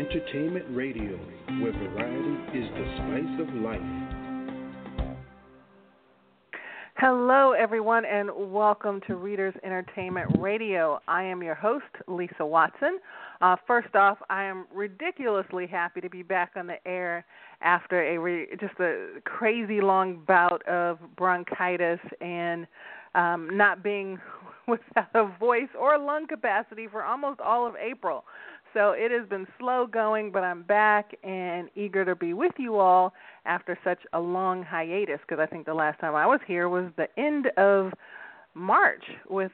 Entertainment Radio, where variety is the spice of life. Hello, everyone, and welcome to Readers Entertainment Radio. I am your host, Lisa Watson. First off, I am ridiculously happy to be back on the air after just a crazy long bout of bronchitis and not being without a voice or lung capacity for almost all of April. So it has been slow going, but I'm back and eager to be with you all after such a long hiatus, because I think the last time I was here was the end of March with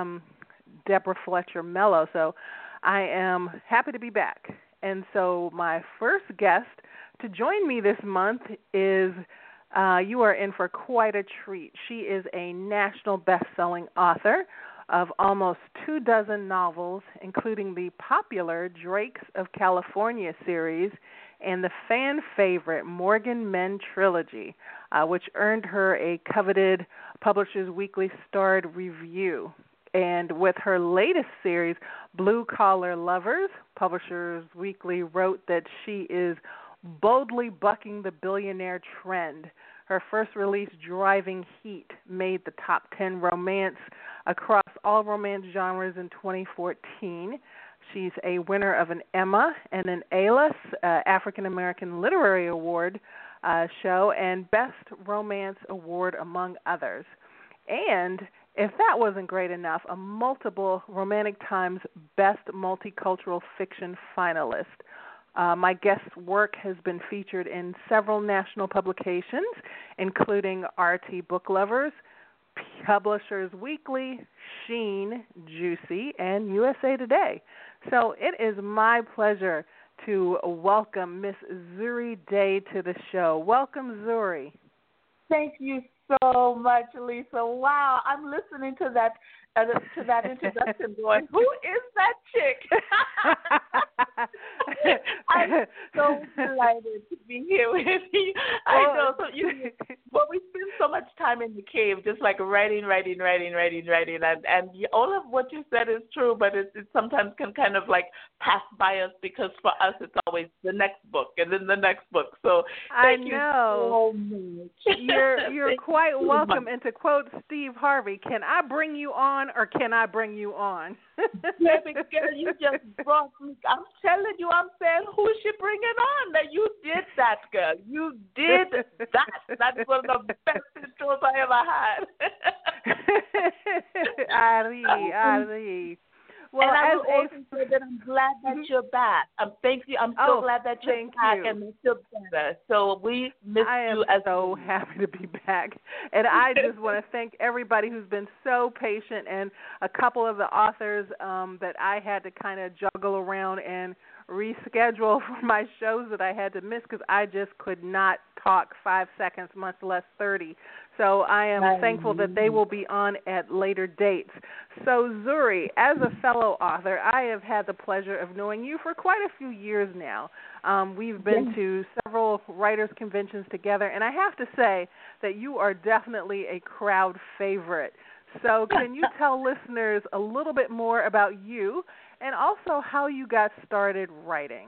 Deborah Fletcher Mello. So I am happy to be back. And so my first guest to join me this month is, you are in for quite a treat. She is a national best-selling author of almost 24 novels, including the popular Drakes of California series and the fan favorite Morgan Men trilogy, which earned her a coveted Publishers Weekly starred review. And with her latest series, Blue Collar Lovers, Publishers Weekly wrote that she is boldly bucking the billionaire trend. Her first release, Driving Heat, made the top 10 romance across all romance genres in 2014. She's a winner of an Emma and an ALIS, African American Literary Award show, and Best Romance Award, among others. And if that wasn't great enough, a multiple Romantic Times Best Multicultural Fiction finalist. My guest's work has been featured in several national publications, including RT Book Lovers, Publishers Weekly, Sheen, Juicy, and USA Today. So it is my pleasure to welcome Miss Zuri Day to the show. Welcome, Zuri. Thank you so much, Lisa. Wow, I'm listening to that introduction going, who is that chick? I'm so delighted to be here with you. I know. So we spend so much time in the cave just like writing, and all of what you said is true, but it sometimes can kind of like pass by us because for us it's always the next book and then the next book. So thank you so much. You're quite welcome. And to quote Steve Harvey, can I bring you on or can I bring you on? Baby girl, you just brought me. I'm telling you, I'm saying, who is she bringing on? That you did that, girl. You did that. That's one of the best intros I ever had. Ari. Well, and I will also say that I'm glad that you're back. Thank you. I'm so glad that you're back and you feel better. So we miss you. I am so happy to be back. And I just want to thank everybody who's been so patient, and a couple of the authors that I had to kind of juggle around and reschedule for my shows that I had to miss because I just could not talk 5 seconds, much less 30. So I am thankful that they will be on at later dates. So Zuri, as a fellow author, I have had the pleasure of knowing you for quite a few years now. We've been to several writers' conventions together, and I have to say that you are definitely a crowd favorite. So can you tell listeners a little bit more about you and also how you got started writing?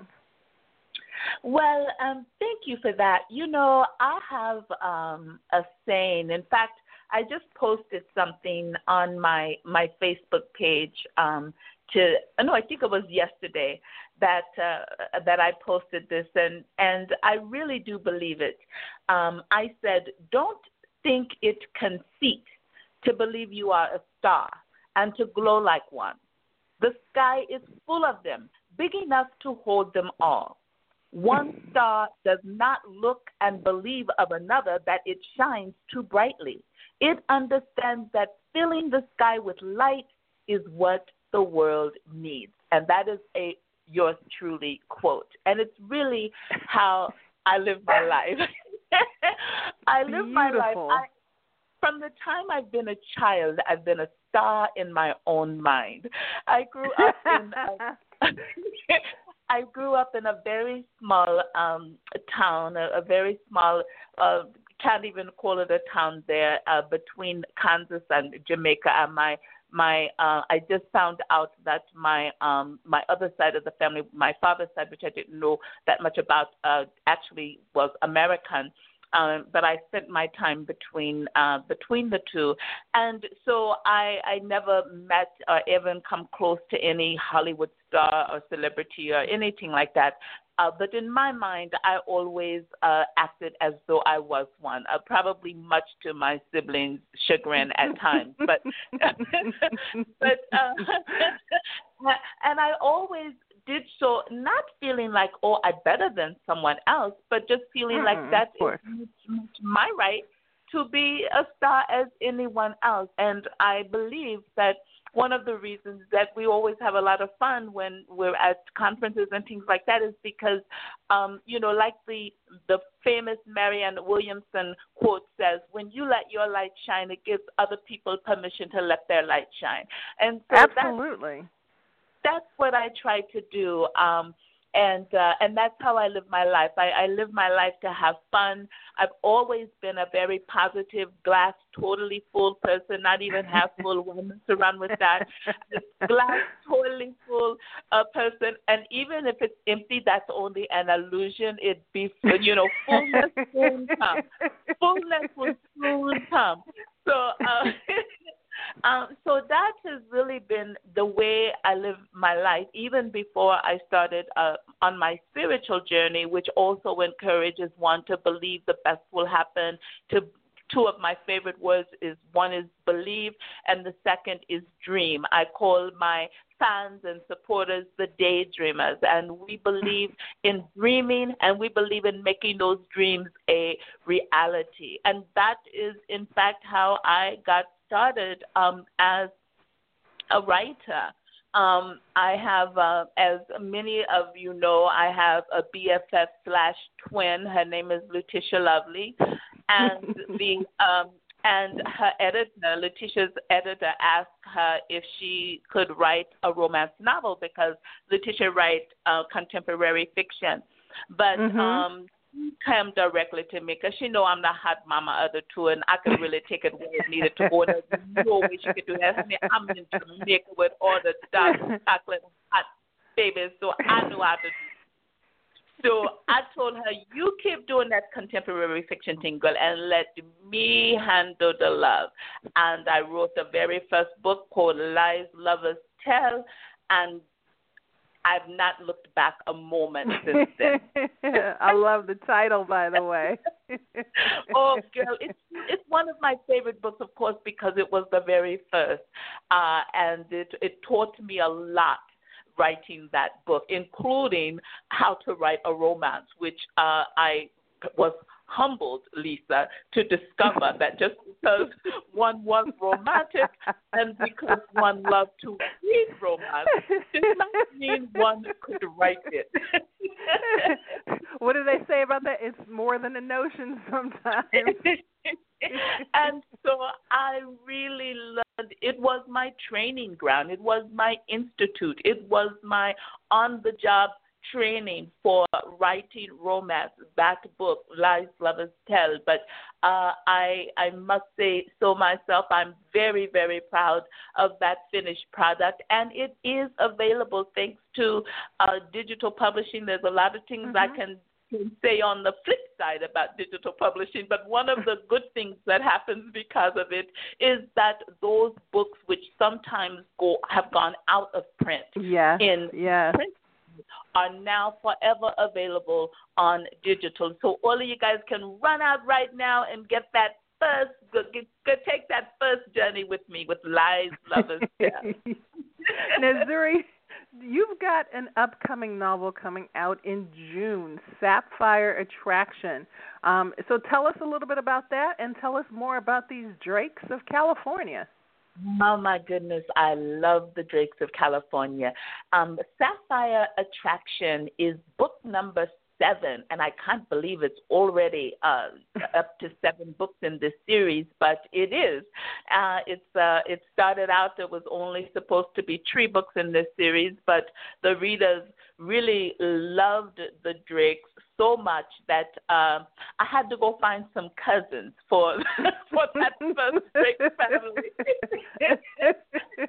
Well, thank you for that. You know, I have a saying. In fact, I just posted something on my Facebook page I think it was yesterday that I posted this, and I really do believe it. I said, don't think it conceit to believe you are a star and to glow like one. The sky is full of them, big enough to hold them all. One star does not look and believe of another that it shines too brightly. It understands that filling the sky with light is what the world needs. And that is a yours truly quote. And it's really how I live my life. I live my life. From the time I've been a child, I've been a star in my own mind. I grew up in a very small town, a very small, can't even call it a town there, between Kansas and Jamaica. And I just found out that my other side of the family, my father's side, which I didn't know that much about, actually was American. But I spent my time between the two, and so I never met or even come close to any Hollywood star or celebrity or anything like that. But in my mind, I always acted as though I was one, probably much to my siblings' chagrin at times. But and I always did so, not feeling like, oh, I'm better than someone else, but just feeling like that is my right to be a star as anyone else. And I believe that one of the reasons that we always have a lot of fun when we're at conferences and things like that is because, like the famous Marianne Williamson quote says, when you let your light shine, it gives other people permission to let their light shine. And so absolutely. That's what I try to do, and that's how I live my life. I live my life to have fun. I've always been a very positive, glass totally full person, not even half full woman to run with that. Glass totally full person, and even if it's empty, that's only an illusion. It'd be, fullness soon come. Fullness will soon come. So. So that has really been the way I live my life, even before I started on my spiritual journey, which also encourages one to believe the best will happen. Two of my favorite words is, one is believe, and the second is dream. I call my fans and supporters the daydreamers, and we believe in dreaming, and we believe in making those dreams a reality. And that is, in fact, how I got started as a writer. I have, as many of you know, I have a BFF/twin. Her name is Letitia Lovely, and and her editor, Letitia's editor, asked her if she could write a romance novel because Letitia writes contemporary fiction, but. Come directly to me because she know I'm the hot mama of the two, and I could really take it where it needed to go. There's no way she could do that. I'm in Jamaica with all the dark chocolate hot babies, so I knew how to do it. So I told her, you keep doing that contemporary fiction thing, girl, and let me handle the love. And I wrote the very first book called Lies Lovers Tell, and I've not looked back a moment since then. I love the title, by the way. Oh, girl, it's one of my favorite books, of course, because it was the very first, and it taught me a lot writing that book, including how to write a romance, which I was humbled, Lisa, to discover that just because one was romantic and because one loved to read romance does not mean one could write it. What do they say about that? It's more than a notion sometimes. And so I really learned. It was my training ground. It was my institute. It was my on-the-job training for writing romance. That book, Lies Lovers Tell. But I must say so myself, I'm very, very proud of that finished product. And it is available thanks to digital publishing. There's a lot of things I can say on the flip side about digital publishing, but one of the good things that happens because of it is that those books which sometimes have gone out of print in print are now forever available on digital. So all of you guys can run out right now and get that take that first journey with me with Lies Lovers Tell. Nazuri, you've got an upcoming novel coming out in June, Sapphire Attraction. So tell us a little bit about that and tell us more about these Drakes of California. Oh, my goodness. I love the Drakes of California. Sapphire Attraction is book number 7, and I can't believe it's already up to 7 books in this series, but it is. It started out, there was only supposed to be 3 books in this series, but the readers really loved the Drakes so much that I had to go find some cousins for that first Drake family.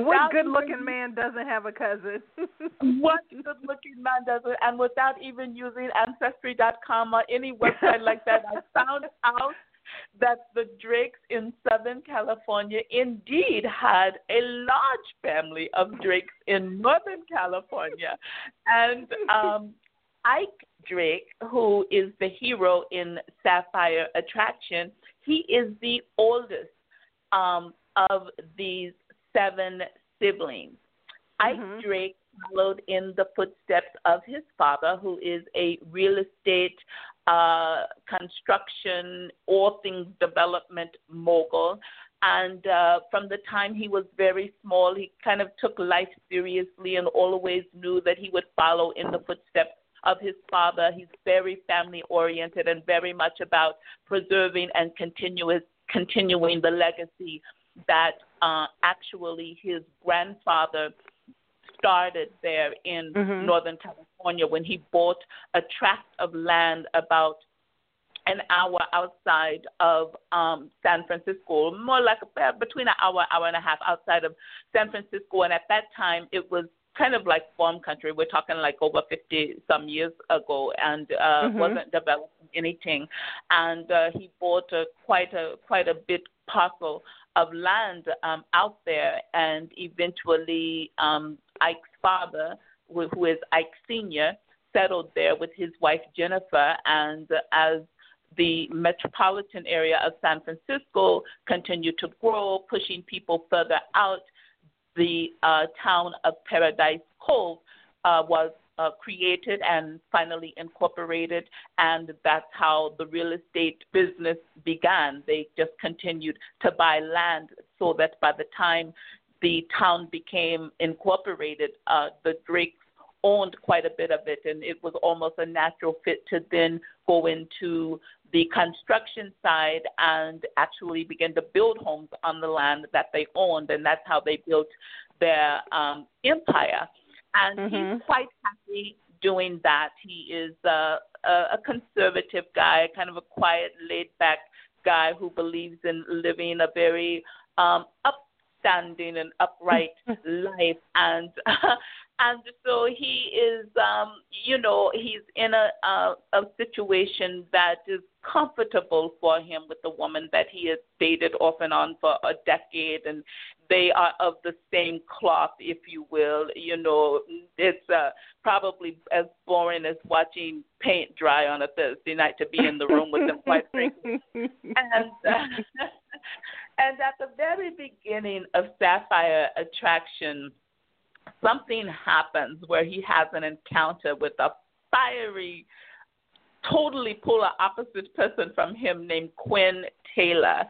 What good-looking man doesn't have a cousin? What good-looking man doesn't? And without even using Ancestry.com or any website like that, I found out that the Drakes in Southern California indeed had a large family of Drakes in Northern California. And Ike Drake, who is the hero in Sapphire Attraction, he is the oldest of these 7 siblings. Ike Drake followed in the footsteps of his father, who is a real estate, construction, all things development mogul. And from the time he was very small, he kind of took life seriously and always knew that he would follow in the footsteps of his father. He's very family-oriented and very much about preserving and continuing the legacy that actually his grandfather started there in Northern California when he bought a tract of land about an hour outside of San Francisco, more like between an hour and a half outside of San Francisco. And at that time, it was kind of like farm country. We're talking like over 50-some years ago, and wasn't developing anything. And he bought quite a bit parcel of land out there, and eventually Ike's father, who is Ike Sr., settled there with his wife Jennifer, and as the metropolitan area of San Francisco continued to grow, pushing people further out, the town of Paradise Cove was created and finally incorporated, and that's how the real estate business began. They just continued to buy land so that by the time the town became incorporated, the Drakes owned quite a bit of it, and it was almost a natural fit to then go into the construction side and actually begin to build homes on the land that they owned, and that's how they built their empire. And he's quite happy doing that. He is a conservative guy, kind of a quiet, laid-back guy who believes in living a very upstanding and upright life. And so he is, he's in a situation that is comfortable for him with the woman that he has dated off and on for a decade, and they are of the same cloth, if you will. You know, it's probably as boring as watching paint dry on a Thursday night to be in the room with them, quite frankly. And at the very beginning of Sapphire Attraction, something happens where he has an encounter with a fiery, totally polar opposite person from him named Quinn Taylor,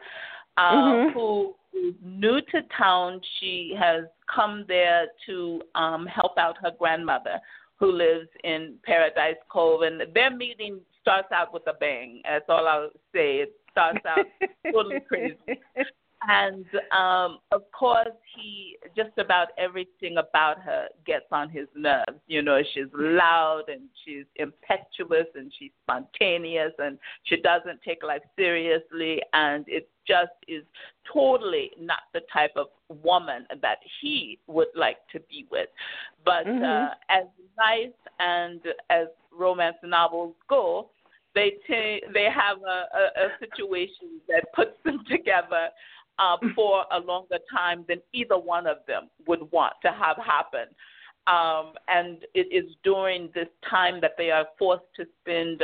who is new to town. She has come there to help out her grandmother, who lives in Paradise Cove, and their meeting starts out with a bang. That's all I'll say. It starts out totally crazy. And, of course, he just about everything about her gets on his nerves. You know, she's loud and she's impetuous and she's spontaneous and she doesn't take life seriously. And it just is totally not the type of woman that he would like to be with. But as life and as romance novels go, they have a situation that puts them together for a longer time than either one of them would want to have happen. And it is during this time that they are forced to spend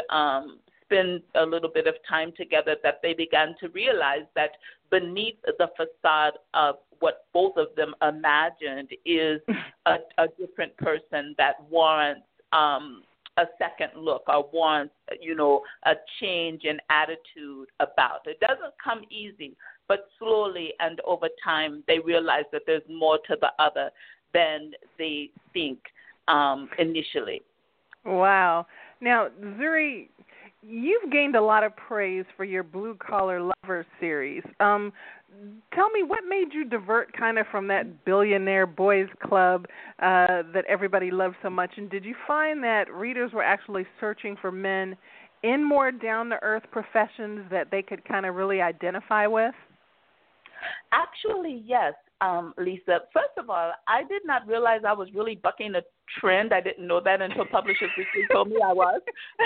a little bit of time together that they began to realize that beneath the facade of what both of them imagined is a different person that warrants a second look or warrants, a change in attitude about. It doesn't come easy, but slowly and over time, they realize that there's more to the other than they think initially. Wow. Now, Zuri, you've gained a lot of praise for your Blue Collar Lover series. Tell me, what made you divert kind of from that billionaire boys club that everybody loves so much? And did you find that readers were actually searching for men in more down-to-earth professions that they could kind of really identify with? Actually, yes. Lisa. First of all, I did not realize I was really bucking a trend. I didn't know that until Publishers Weekly told me I was.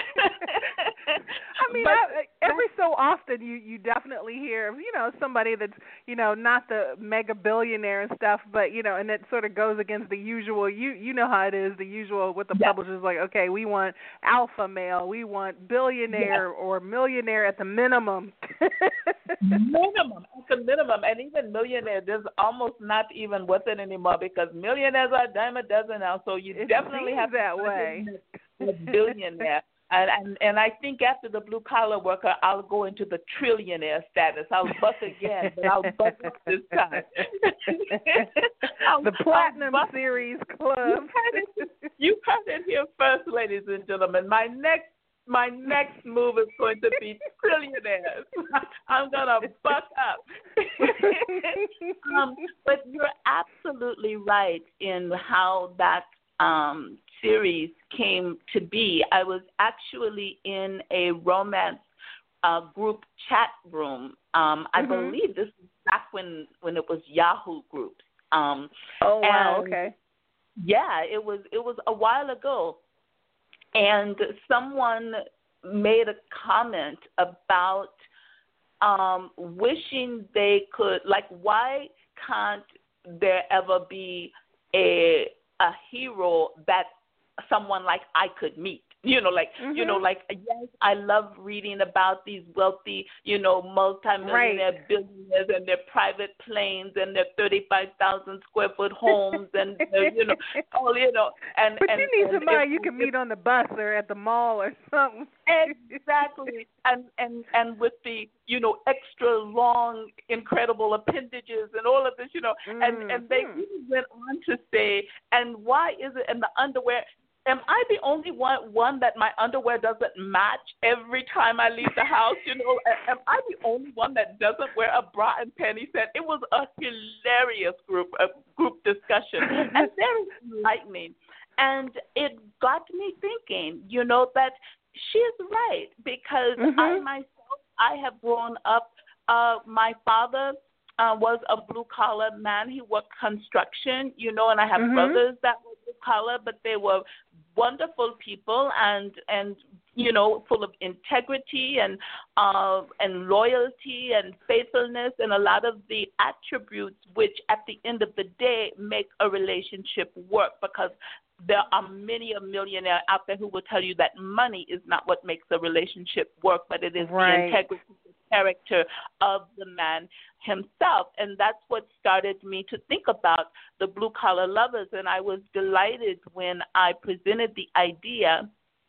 I mean, every so often you definitely hear of, somebody that's, not the mega billionaire and stuff, but, and it sort of goes against the usual, you know how it is, the usual with the publishers, like, okay, we want alpha male, we want billionaire or millionaire at the minimum. Minimum, at the minimum, and even millionaire, there's almost not even with it anymore because millionaires are a dime a dozen now, so you definitely have that way. A billionaire. And I think after the blue collar worker, I'll go into the trillionaire status. I'll buck again, but I'll buck up this time. The Platinum Series Club. You heard it here first, ladies and gentlemen. My next move is going to be trillionaires. I'm gonna buck up. But you're absolutely right in how that series came to be. I was actually in a romance group chat room. I believe this was back when it was Yahoo Groups. Oh wow! Okay. Yeah, it was a while ago, and someone made a comment about wishing they could, like, why can't there ever be a hero that someone like I could meet? Like, yes, I love reading about these wealthy, multimillionaire billionaires and their private planes and their 35,000 square foot homes and, all, and. But you need somebody you can meet on the bus or at the mall or something. Exactly. And with the, extra long, incredible appendages and all of this, and they even went on to say, and why is it in the underwear? Am I the only one that my underwear doesn't match every time I leave the house? Am I the only one that doesn't wear a bra and panty set? It was a hilarious group discussion and very enlightening. And it got me thinking, that she's right because I have grown up. My father was a blue-collar man. He worked construction, and I have brothers that were blue-collar, but they were wonderful people and full of integrity and loyalty and faithfulness and a lot of the attributes which at the end of the day make a relationship work, because there are many a millionaire out there who will tell you that money is not what makes a relationship work, but it is the integrity, the character of the man himself. And that's what started me to think about the blue-collar lovers. And I was delighted when I presented the idea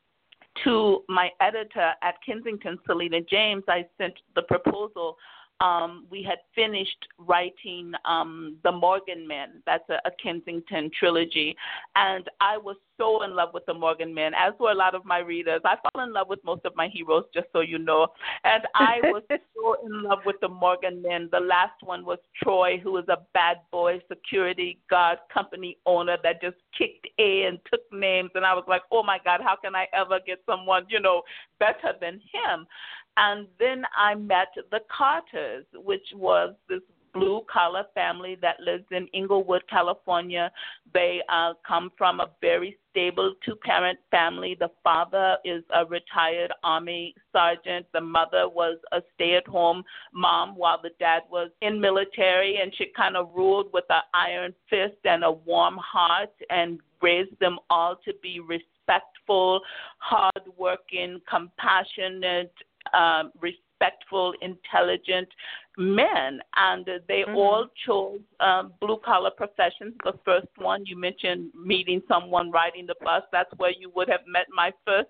to my editor at Kensington, Selena James. I sent the proposal. We had finished writing The Morgan Men. That's a Kensington trilogy. And I was so in love with The Morgan Men, as were a lot of my readers. I fell in love with most of my heroes, just so you know. And I was so in love with The Morgan Men. The last one was Troy, who was a bad boy security guard company owner that just kicked A and took names. And I was like, oh, my God, how can I ever get someone, better than him? And then I met the Carters, which was this blue-collar family that lives in Inglewood, California. They come from a very stable two-parent family. The father is a retired Army sergeant. The mother was a stay-at-home mom while the dad was in military, and she kind of ruled with an iron fist and a warm heart and raised them all to be respectful, hardworking, compassionate, respectful, intelligent men, and they all chose blue-collar professions. The first one, you mentioned meeting someone riding the bus. That's where you would have met my first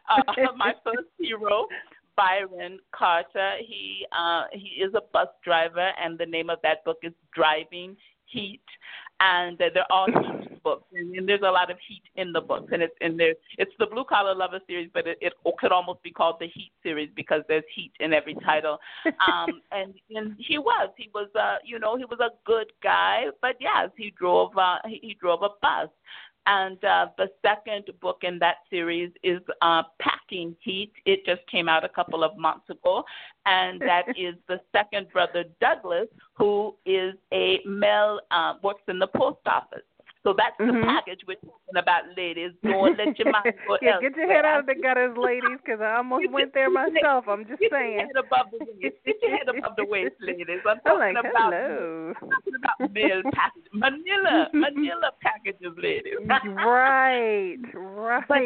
hero, Byron Carter. He is a bus driver, and the name of that book is Driving Heat. And they're all heat books, and there's a lot of heat in the books. And it's the Blue Collar Lover series, but it could almost be called the Heat series because there's heat in every title. And he was a good guy, but yes, he drove a bus. And the second book in that series is Packing Heat. It just came out a couple of months ago. And that is the second brother, Douglas, who is a male, works in the post office. So that's the package we're talking about, ladies. Don't let your mind go yeah, get your head out of the gutters, ladies, because I almost went there myself. I'm just saying. Get your head above the waist. Get your head above the waist, ladies. I'm talking about mail package, Manila packages, ladies. Right. But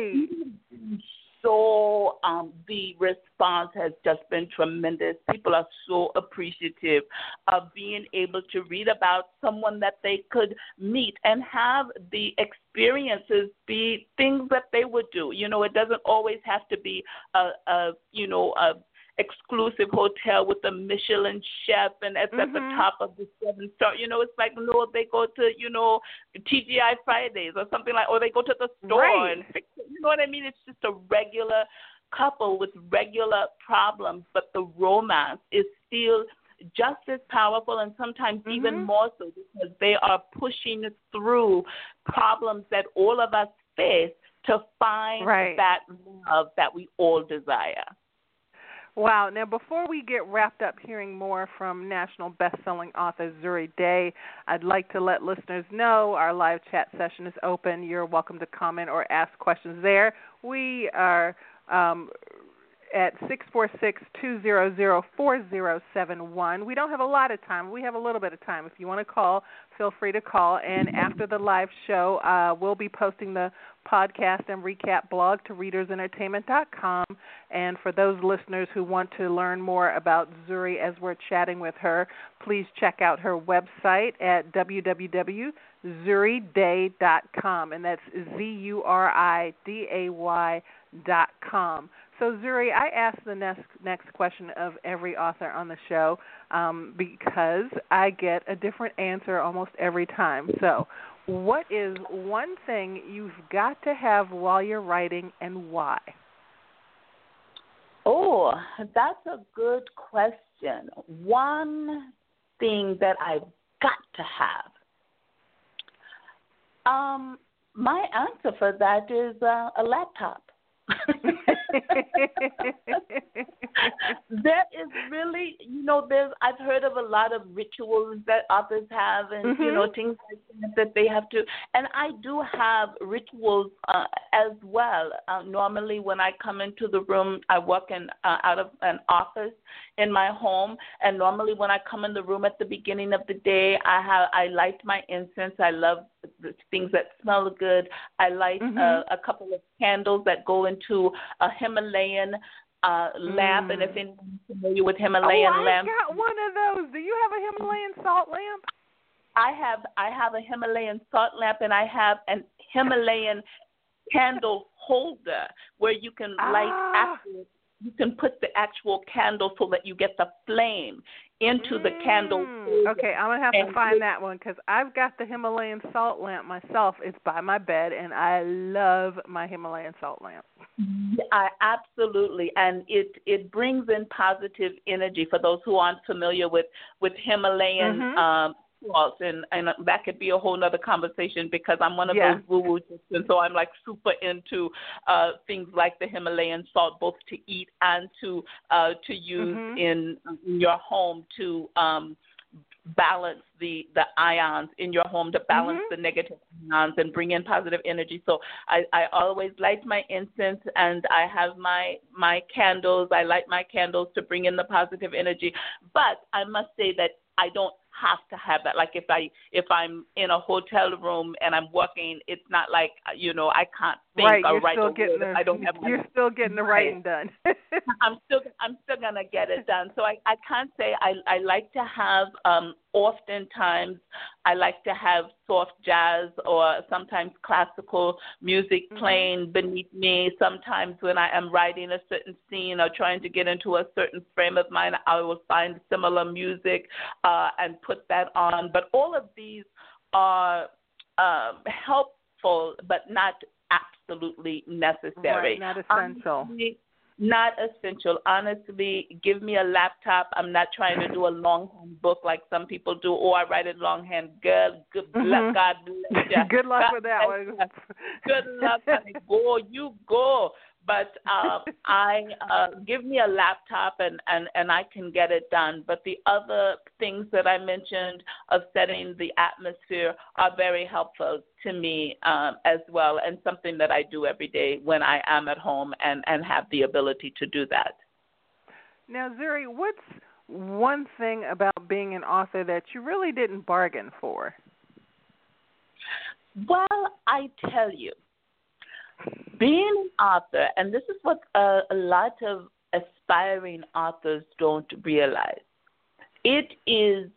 so the response has just been tremendous. People are so appreciative of being able to read about someone that they could meet and have the experiences be things that they would do. You know, it doesn't always have to be a exclusive hotel with a Michelin chef and it's at the top of the 7-star. You know, it's like, no, they go to, TGI Fridays or something like, or they go to the store and fix it. You know what I mean? It's just a regular couple with regular problems, but the romance is still just as powerful and sometimes even more so because they are pushing through problems that all of us face to find that love that we all desire. Wow. Now, before we get wrapped up hearing more from national best-selling author Zuri Day, I'd like to let listeners know our live chat session is open. You're welcome to comment or ask questions there. We are at 646-200-4071. We don't have a lot of time. We have a little bit of time. If you want to call, feel free to call. And after the live show, we'll be posting the podcast and recap blog to readersentertainment.com. And for those listeners who want to learn more about Zuri as we're chatting with her, please check out her website at www.zuriday.com. And that's ZURIDAY.com. So, Zuri, I ask the next question of every author on the show because I get a different answer almost every time. So, what is one thing you've got to have while you're writing and why? Oh, that's a good question. One thing that I've got to have. My answer for that is a laptop. There is really, I've heard of a lot of rituals that authors have and, things like that they have to. And I do have rituals as well. Normally when I come into the room, I work out of an office in my home. And normally when I come in the room at the beginning of the day, I light my incense. I love the things that smell good. I light a couple of candles that go into a Himalayan lamp, and if anyone's familiar with Himalayan lamps, I got one of those. Do you have a Himalayan salt lamp? I have a Himalayan salt lamp, and I have an Himalayan candle holder where you can light you can put the actual candle so that you get the flame into the candle holder. Okay, I'm going to have to find that one because I've got the Himalayan salt lamp myself. It's by my bed, and I love my Himalayan salt lamp. Absolutely, and it brings in positive energy for those who aren't familiar with Himalayan salt, and that could be a whole other conversation because I'm one of those woo-woo chicks, and so I'm like super into things like the Himalayan salt, both to eat and to use in your home to balance the ions in your home, to balance the negative ions and bring in positive energy. So I always light my incense and I have my candles. I light my candles to bring in the positive energy. But I must say that I don't have to have that. Like if I'm in a hotel room and I'm working, it's not like I can't think or write a word. I don't have. You're still getting the writing done. I'm still gonna get it done. So I can't say I like to have. Oftentimes I like to have soft jazz or sometimes classical music playing beneath me. Sometimes when I am writing a certain scene or trying to get into a certain frame of mind, I will find similar music and put that on. But all of these are helpful, but not absolutely necessary. Right, not essential. Not essential. Honestly, give me a laptop. I'm not trying to do a longhand book like some people do. Oh, I write it longhand. Girl, good luck. God bless you. Good luck God with that one. Good luck, honey. Go, you go. But I give me a laptop and I can get it done. But the other things that I mentioned of setting the atmosphere are very helpful to me as well, and something that I do every day when I am at home and have the ability to do that. Now, Zuri, what's one thing about being an author that you really didn't bargain for? Well, I tell you, being an author, and this is what a lot of aspiring authors don't realize, it is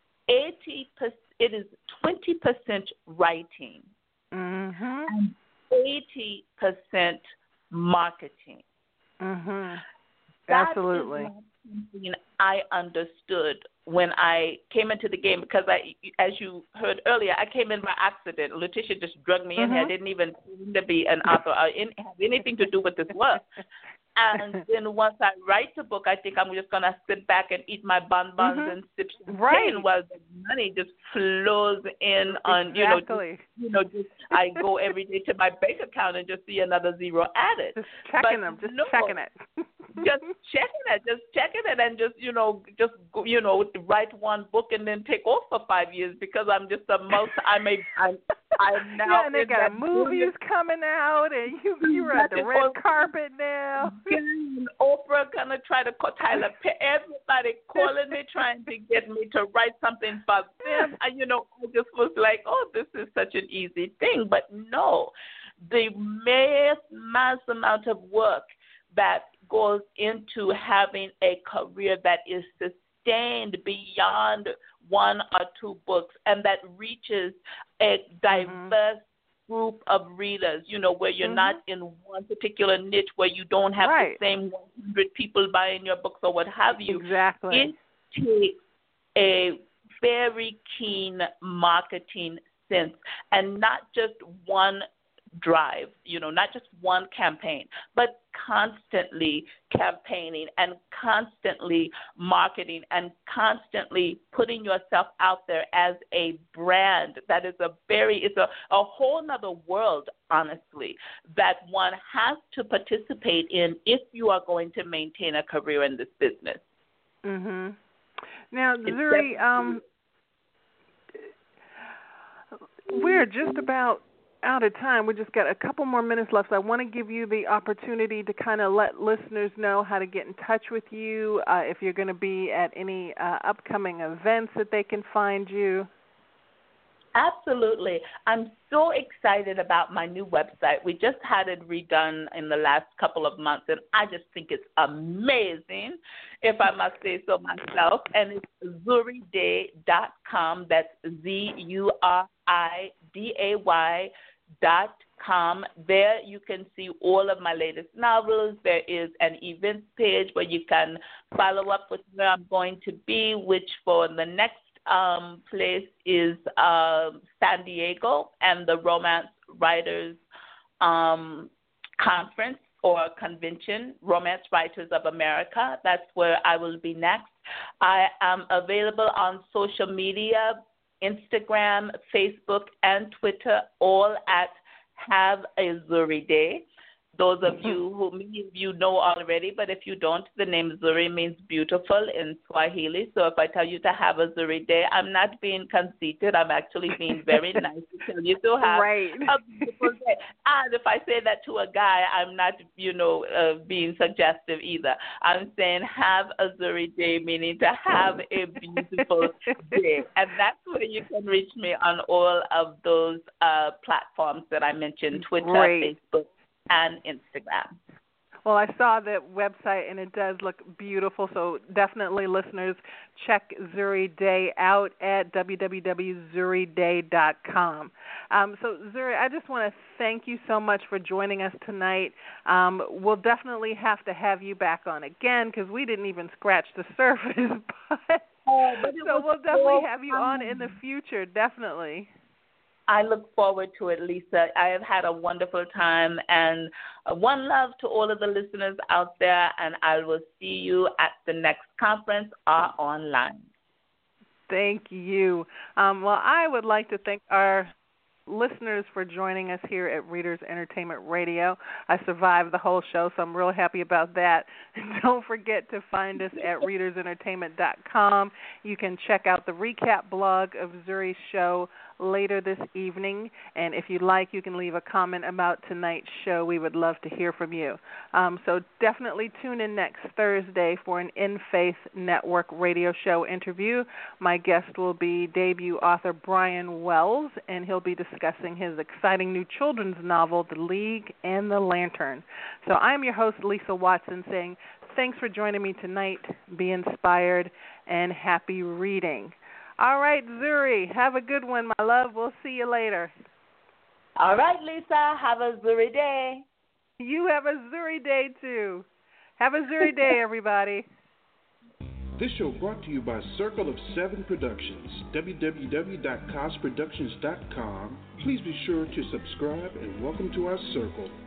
20% writing and 80% marketing. Absolutely. That is not something I understood when I came into the game, because as you heard earlier, I came in by accident. Letitia just drugged me in here. I didn't even mean to be an author or have anything to do with this work. And then once I write the book, I think I'm just going to sit back and eat my bonbons and sip champagne while the money just flows in on, just I go every day to my bank account and just see another zero added. Just checking them, checking it. just checking it and just write one book and then take off for 5 years, because I'm just I'm now yeah, and they got movies coming out, and you're at the red carpet now. And Oprah gonna try to call Tyler Perry. Everybody calling me, trying to get me to write something for them. And, I just was like, oh, this is such an easy thing. But no, the mass amount of work that goes into having a career that is sustained beyond one or two books and that reaches a diverse group of readers, where you're not in one particular niche, where you don't have the same 100 people buying your books or what have you. Exactly. It takes a very keen marketing sense, and not just one drive, not just one campaign, but constantly campaigning and constantly marketing and constantly putting yourself out there as a brand. That is it's a whole nother world, honestly, that one has to participate in if you are going to maintain a career in this business. Now, Zuri, we're just about out of time. We just got a couple more minutes left. So I want to give you the opportunity to kind of let listeners know how to get in touch with you, if you're going to be at any upcoming events that they can find you. Absolutely. I'm so excited about my new website. We just had it redone in the last couple of months, and I just think it's amazing, if I must say so myself. And it's zuriday.com. That's ZURIDAY.com. There you can see all of my latest novels. There is an events page where you can follow up with where I'm going to be, which for the next place is San Diego and the Romance Writers Conference or Convention, Romance Writers of America. That's where I will be next. I am available on social media, Instagram, Facebook, and Twitter, all at Have a Zuri Day. Those of you who many of you know already, but if you don't, the name Zuri means beautiful in Swahili. So if I tell you to have a Zuri Day, I'm not being conceited. I'm actually being very nice to tell you to have a beautiful day. And if I say that to a guy, I'm not, being suggestive either. I'm saying have a Zuri Day, meaning to have a beautiful day. And that's where you can reach me on all of those platforms that I mentioned, Twitter, Facebook, and Instagram. Well, I saw the website, and it does look beautiful, so definitely, listeners, check Zuri Day out at www.zuriday.com. So, Zuri, I just want to thank you so much for joining us tonight. We'll definitely have to have you back on again, because we didn't even scratch the surface, but so we'll definitely have you on in the future, definitely. I look forward to it, Lisa. I have had a wonderful time, and one love to all of the listeners out there, and I will see you at the next conference or online. Thank you. Well, I would like to thank our listeners for joining us here at Readers Entertainment Radio. I survived the whole show, so I'm real happy about that. Don't forget to find us at readersentertainment.com. You can check out the recap blog of Zuri's show later this evening, and if you'd like, you can leave a comment about tonight's show. We would love to hear from you. So definitely tune in next Thursday for an In Faith Network radio show interview. My guest will be debut author Brian Wells, and he'll be discussing his exciting new children's novel, The League and the Lantern. So I'm your host, Lisa Watson, saying thanks for joining me tonight. Be inspired and happy reading. All right, Zuri, have a good one, my love. We'll see you later. All right, Lisa, have a Zuri day. You have a Zuri day, too. Have a Zuri day, everybody. This show brought to you by Circle of Seven Productions, www.cosproductions.com. Please be sure to subscribe and welcome to our circle.